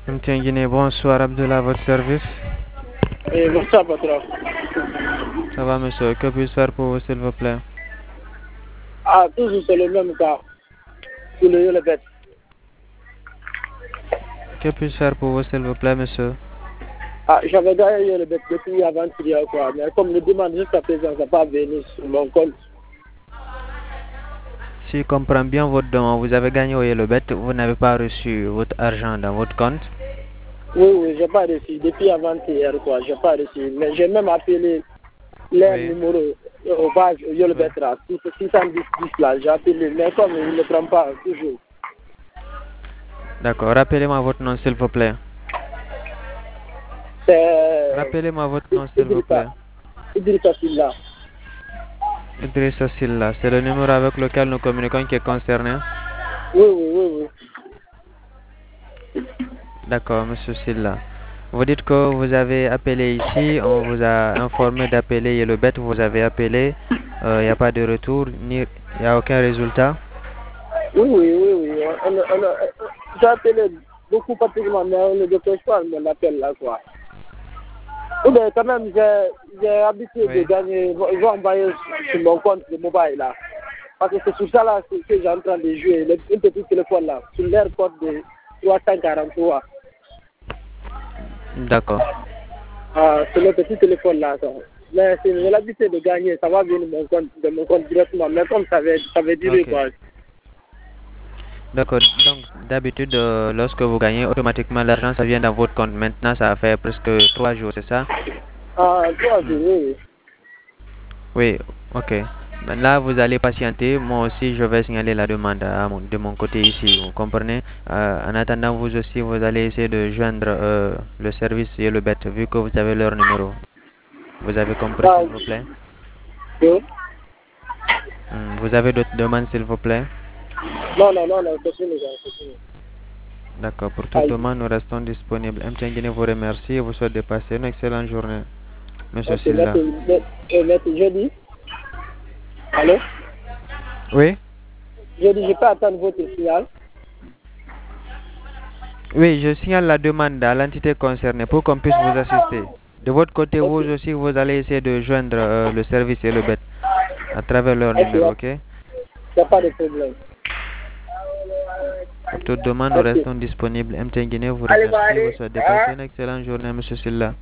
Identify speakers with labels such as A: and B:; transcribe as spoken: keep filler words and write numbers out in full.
A: M T N Guinée, bonsoir Abdullah, à votre service.
B: Et bonsoir, patron.
A: Ça va, monsieur? Que puis-je faire pour vous, s'il vous plaît?
B: Ah, toujours c'est le même cas. Pour le le bête.
A: Que puis-je faire pour vous, s'il vous plaît, monsieur?
B: Ah, j'avais gagné le bête depuis avant-hier, quoi. Mais comme le demande jusqu'à présent, ça n'a pas venu sur mon compte.
A: Si je comprends bien votre demande, vous avez gagné au Yellowbet, vous n'avez pas reçu votre argent dans votre compte?
B: Oui, oui, j'ai pas reçu depuis avant-hier, quoi. J'ai pas reçu. Mais j'ai même appelé leur
A: Oui.
B: numéro au base, au le bête là, six cent dix dix là. J'ai appelé, mais comme il ne prend pas toujours.
A: D'accord, rappelez-moi votre nom, s'il vous plaît.
B: C'est
A: Rappelez-moi votre nom, s'il vous
B: Idrissa,
A: plaît.
B: Idrissa Silla.
A: Idrissa Silla, c'est le numéro avec lequel nous communiquons qui est concerné?
B: Oui, oui, oui, oui.
A: D'accord, monsieur Silla. Vous dites que vous avez appelé ici, on vous a informé d'appeler Yellowbet, vous avez appelé, il n'y a pas de retour, il n'y a aucun résultat?
B: Oui, oui, oui, oui. On, on, on, j'ai appelé beaucoup pratiquement, mais on ne décroche pas mon appel là, quoi. Ou bien, quand même, j'ai, j'ai habitué de
A: Oui.
B: gagner, je vais envoyer sur mon compte de mobile là. Parce que c'est sur ça là que, que j'ai en train de jouer, le, un petit téléphone là, sur l'air code de trois cent quarante-trois.
A: D'accord.
B: Ah, c'est le petit téléphone là, ça. Mais si j'ai l'habitude de gagner, ça va venir mon compte, de mon compte directement. Mais comme ça va, ça va durer,
A: Ok.
B: quoi.
A: D'accord. Donc, d'habitude, euh, lorsque vous gagnez, automatiquement, l'argent, ça vient dans votre compte. Maintenant, ça fait presque trois jours, c'est ça?
B: Ah, toi,
A: Hmm.
B: oui, oui.
A: Oui, ok. Ben là, vous allez patienter. Moi aussi, je vais signaler la demande à mon- de mon côté ici. Vous comprenez? Euh, en attendant, vous aussi, vous allez essayer de joindre euh, le service et le bête, vu que vous avez leur numéro. Vous avez compris,
B: Ah,
A: s'il vous plaît?
B: oui.
A: Hmm, Vous avez d'autres demandes, s'il vous plaît?
B: Non, non, non, non, c'est fini, c'est fini.
A: D'accord. Pour toute
B: Ah,
A: demande, nous restons disponibles. M T N Guinée vous remercie et vous souhaite de passer une excellente journée, Monsieur
B: ok,
A: Silla.
B: merci, merci, merci. Jeudi. Allô?
A: Oui?
B: Jeudi, je peux attendre votre signal.
A: Oui, je signale la demande à l'entité concernée pour qu'on puisse vous assister. De votre côté,
B: Ok,
A: vous aussi, vous allez essayer de joindre euh, le service et le bête à travers leur
B: ok, il
A: numéro, ok?
B: n'y a pas de
A: Hmm.
B: problème.
A: Pour toute demande, nous
B: Merci.
A: restons disponibles. M T N Guinée vous
B: Allez, va
A: remercie. Vous
B: aller.
A: souhaite de passer
B: Hein?
A: une excellente journée, Monsieur Silla.